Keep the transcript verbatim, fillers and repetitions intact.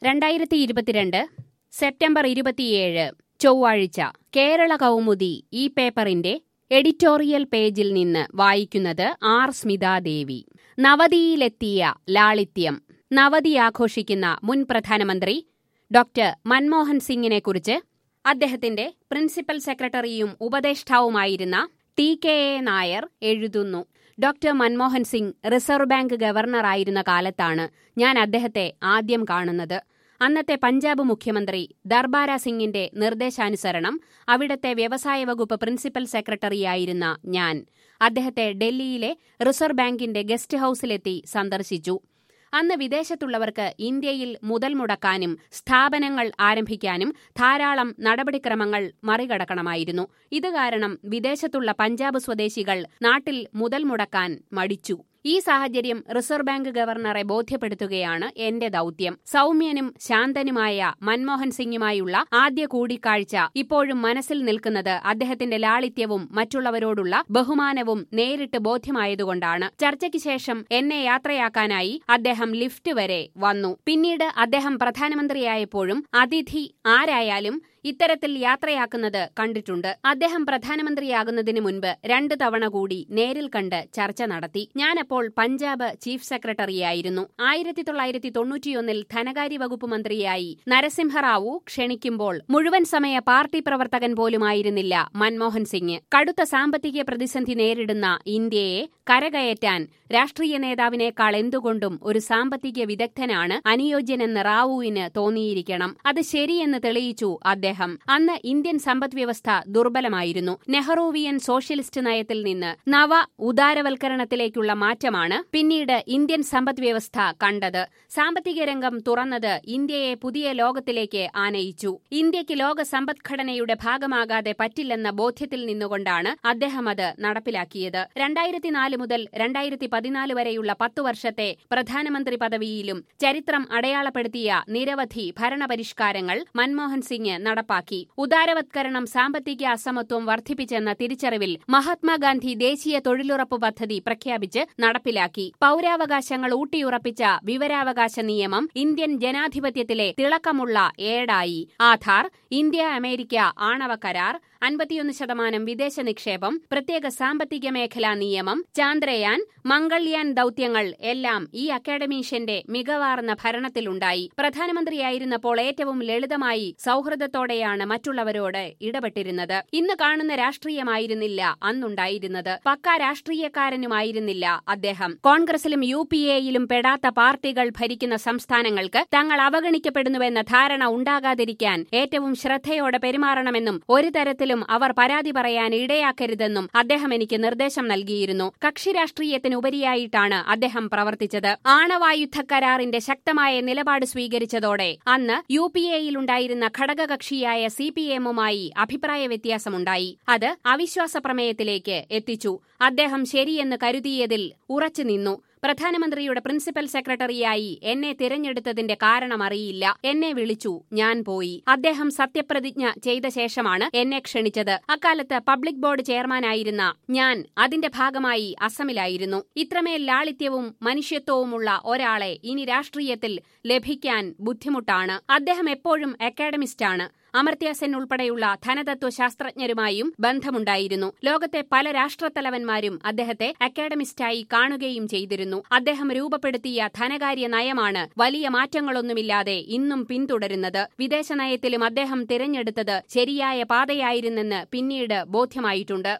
രണ്ടായിരത്തി ഇരുപത്തിരണ്ട് സെപ്റ്റംബർ ഇരുപത്തിയേഴ് ചൊവ്വാഴ്ച കേരള കൗമുദി ഈ പേപ്പറിന്റെ എഡിറ്റോറിയൽ പേജിൽ നിന്ന് വായിക്കുന്നത് ആർ സ്മിതാദേവി. നവതിയിലെത്തിയ ലാളിത്യം. നവതി ആഘോഷിക്കുന്ന മുൻ പ്രധാനമന്ത്രി ഡോക്ടർ മൻമോഹൻ സിംഗിനെക്കുറിച്ച് അദ്ദേഹത്തിന്റെ പ്രിൻസിപ്പൽ സെക്രട്ടറിയും ഉപദേഷ്ടാവുമായിരുന്ന ടി കെ എ നായർ എഴുതുന്നു. Doctor Manmohan Singh reserve bank ഗവർണറായിരുന്ന കാലത്താണ് ഞാൻ അദ്ദേഹത്തെ ആദ്യം കാണുന്നത്. അന്നത്തെ പഞ്ചാബ് മുഖ്യമന്ത്രി ദർബാര സിംഗിന്റെ നിർദ്ദേശാനുസരണം അവിടത്തെ വ്യവസായ വകുപ്പ് പ്രിൻസിപ്പൽ സെക്രട്ടറിയായിരുന്ന ഞാൻ അദ്ദേഹത്തെ ഡൽഹിയിലെ റിസർവ് ബാങ്കിന്റെ ഗസ്റ്റ് ഹൌസിലെത്തി സന്ദർശിച്ചു. അന്ന് വിദേശത്തുള്ളവർക്ക് ഇന്ത്യയിൽ മുതൽ മുടക്കാനും സ്ഥാപനങ്ങൾ ആരംഭിക്കാനും ധാരാളം നടപടിക്രമങ്ങൾ മറികടക്കണമായിരുന്നു. ഇത് കാരണം വിദേശത്തുള്ള പഞ്ചാബ് സ്വദേശികൾ നാട്ടിൽ മുതൽ മുടക്കാൻ മടിച്ചു. ഈ സാഹചര്യം റിസർവ് ബാങ്ക് ഗവർണറെ ബോധ്യപ്പെടുത്തുകയാണ് എന്റെ ദൌത്യം. സൗമ്യനും ശാന്തനുമായ മൻമോഹൻ സിംഗുമായുള്ള ആദ്യ കൂടിക്കാഴ്ച ഇപ്പോഴും മനസ്സിൽ നിൽക്കുന്നത് അദ്ദേഹത്തിന്റെ ലാളിത്യവും മറ്റുള്ളവരോടുള്ള ബഹുമാനവും നേരിട്ട് ബോധ്യമായതുകൊണ്ടാണ്. ചർച്ചയ്ക്ക് ശേഷം എന്നെ യാത്രയാക്കാനായി അദ്ദേഹം ലിഫ്റ്റ് വരെ വന്നു. പിന്നീട് അദ്ദേഹം പ്രധാനമന്ത്രിയായപ്പോഴും അതിഥി ആരായാലും ഇത്തരത്തിൽ യാത്രയാക്കുന്നത് കണ്ടിട്ടുണ്ട്. അദ്ദേഹം പ്രധാനമന്ത്രിയാകുന്നതിന് മുൻപ് രണ്ടു തവണ കൂടി നേരിൽ കണ്ട് ചർച്ച നടത്തി. ഞാനപ്പോൾ പഞ്ചാബ് ചീഫ് സെക്രട്ടറിയായിരുന്നു. ആയിരത്തി തൊള്ളായിരത്തി തൊണ്ണൂറ്റിയൊന്നിൽ ധനകാര്യ വകുപ്പ് മന്ത്രിയായി നരസിംഹറാവു ക്ഷണിക്കുമ്പോൾ മുഴുവൻ സമയ പാർട്ടി പ്രവർത്തകൻ പോലുമായിരുന്നില്ല മൻമോഹൻ സിംഗ്. കടുത്ത സാമ്പത്തിക പ്രതിസന്ധി നേരിടുന്ന ഇന്ത്യയെ കരകയറ്റാൻ രാഷ്ട്രീയ നേതാവിനേക്കാൾ എന്തുകൊണ്ടും ഒരു സാമ്പത്തിക വിദഗ്ധനാണ് അനുയോജ്യനെന്ന് റാവുവിന് തോന്നിയിരിക്കണം. അത് ശരിയെന്ന് തെളിയിച്ചു അദ്ദേഹം. അന്ന് ഇന്ത്യൻ സമ്പദ്വ്യവസ്ഥ ദുർബലമായിരുന്നു. നെഹ്റുവിയൻ സോഷ്യലിസ്റ്റ് നയത്തിൽ നിന്ന് നവ ഉദാരവൽക്കരണത്തിലേക്കുള്ള മാറ്റമാണ് പിന്നീട് ഇന്ത്യൻ സമ്പദ്വ്യവസ്ഥ കണ്ടത്. സാമ്പത്തിക രംഗം തുറന്നത് ഇന്ത്യയെ പുതിയ ലോകത്തിലേക്ക് ആനയിച്ചു. ഇന്ത്യക്ക് ലോക സമ്പദ്ഘടനയുടെ ഭാഗമാകാതെ പറ്റില്ലെന്ന ബോധ്യത്തിൽ നിന്നുകൊണ്ടാണ് അദ്ദേഹം അത് നടപ്പിലാക്കിയത്. രണ്ടായിരത്തി നാല് മുതൽ രണ്ടായിരത്തി പതിനാല് വരെയുള്ള പത്തു വർഷത്തെ പ്രധാനമന്ത്രി പദവിയിലും ചരിത്രം അടയാളപ്പെടുത്തിയ നിരവധി ഭരണപരിഷ്കാരങ്ങൾ മൻമോഹൻ സിംഗ് നടപ്പാക്കി. ഉദാരവത്കരണം സാമ്പത്തിക അസമത്വം വർദ്ധിപ്പിച്ചെന്ന തിരിച്ചറിവിൽ മഹാത്മാഗാന്ധി ദേശീയ തൊഴിലുറപ്പ് പദ്ധതി പ്രഖ്യാപിച്ച് നടപ്പിലാക്കി. പൌരാവകാശങ്ങൾ ഊട്ടിയുറപ്പിച്ച വിവരാവകാശ നിയമം ഇന്ത്യൻ ജനാധിപത്യത്തിലെ തിളക്കമുള്ള ഏടായി. ആധാർ, ഇന്ത്യ അമേരിക്ക ആണവ കരാർ, അൻപത്തിയൊന്ന് ശതമാനം വിദേശ നിക്ഷേപം, പ്രത്യേക സാമ്പത്തിക മേഖലാ നിയമം, ചാന്ദ്രയാൻ, മംഗൾയാൻ ദൌത്യങ്ങൾ എല്ലാം ഈ അക്കാഡമീഷ്യന്റെ മികവാർന്ന ഭരണത്തിലുണ്ടായി. പ്രധാനമന്ത്രിയായിരുന്നപ്പോൾ ഏറ്റവും ലളിതമായി സൗഹൃദത്തോടെയാണ് മറ്റുള്ളവരോട് ഇടപെട്ടിരുന്നത്. ഇന്ന് കാണുന്ന രാഷ്ട്രീയമായിരുന്നില്ല അന്നുണ്ടായിരുന്നത്. പക്കാ രാഷ്ട്രീയക്കാരനുമായിരുന്നില്ല അദ്ദേഹം. കോൺഗ്രസിലും യു പി എയിലും പെടാത്ത പാർട്ടികൾ ഭരിക്കുന്ന സംസ്ഥാനങ്ങൾക്ക് തങ്ങൾ അവഗണിക്കപ്പെടുന്നുവെന്ന ധാരണ ഉണ്ടാകാതിരിക്കാൻ ഏറ്റവും ശ്രദ്ധയോടെ പെരുമാറണമെന്നും ഒരു തരത്തിലും അവർ പരാതി പറയാൻ ഇടയാക്കരുതെന്നും അദ്ദേഹം എനിക്ക് നിർദ്ദേശം നൽകിയിരുന്നു. കക്ഷി രാഷ്ട്രീയത്തിനുപരിയായിട്ടാണ് അദ്ദേഹം പ്രവർത്തിച്ചത്. ആണവായുധ കരാറിന്റെ ശക്തമായ നിലപാട് സ്വീകരിച്ചതോടെ അന്ന് യു പി എയിലുണ്ടായിരുന്ന ഘടകകക്ഷിയായ സി പി എമ്മുമായി അഭിപ്രായ വ്യത്യാസമുണ്ടായി. അത് അവിശ്വാസ പ്രമേയത്തിലേക്ക് എത്തിച്ചു. അദ്ദേഹം ശരിയെന്ന് കരുതിയതിൽ ഉറച്ചുനിന്നു. പ്രധാനമന്ത്രിയുടെ പ്രിൻസിപ്പൽ സെക്രട്ടറിയായി എന്നെ തിരഞ്ഞെടുത്തതിന്റെ കാരണമറിയില്ല. എന്നെ വിളിച്ചു, ഞാൻ പോയി. അദ്ദേഹം സത്യപ്രതിജ്ഞ ചെയ്ത ശേഷമാണ് എന്നെ ക്ഷണിച്ചത്. അക്കാലത്ത് പബ്ലിക് ബോർഡ് ചെയർമാനായിരുന്ന ഞാൻ അതിന്റെ ഭാഗമായി അസമിലായിരുന്നു. ഇത്രമേൽ ലാളിത്യവും മനുഷ്യത്വവുമുള്ള ഒരാളെ ഇനി രാഷ്ട്രീയത്തിൽ ലഭിക്കാൻ ബുദ്ധിമുട്ടാണ്. അദ്ദേഹം എപ്പോഴും അക്കാഡമിസ്റ്റാണ്. അമർത്യ സെൻ ഉൾപ്പെടെയുള്ള ധനതത്വ ശാസ്ത്രജ്ഞരുമായും ബന്ധമുണ്ടായിരുന്നു. ലോകത്തെ പല രാഷ്ട്രത്തലവന്മാരും അദ്ദേഹത്തെ അക്കാഡമിസ്റ്റായി കാണുകയും ചെയ്തിരുന്നു. അദ്ദേഹം രൂപപ്പെടുത്തിയ ധനകാര്യ നയമാണ് വലിയ മാറ്റങ്ങളൊന്നുമില്ലാതെ ഇന്നും പിന്തുടരുന്നത്. വിദേശ നയത്തിലും അദ്ദേഹം തിരഞ്ഞെടുത്തത് ശരിയായ പാതയായിരുന്നെന്ന് പിന്നീട് ബോധ്യമായിട്ടുണ്ട്.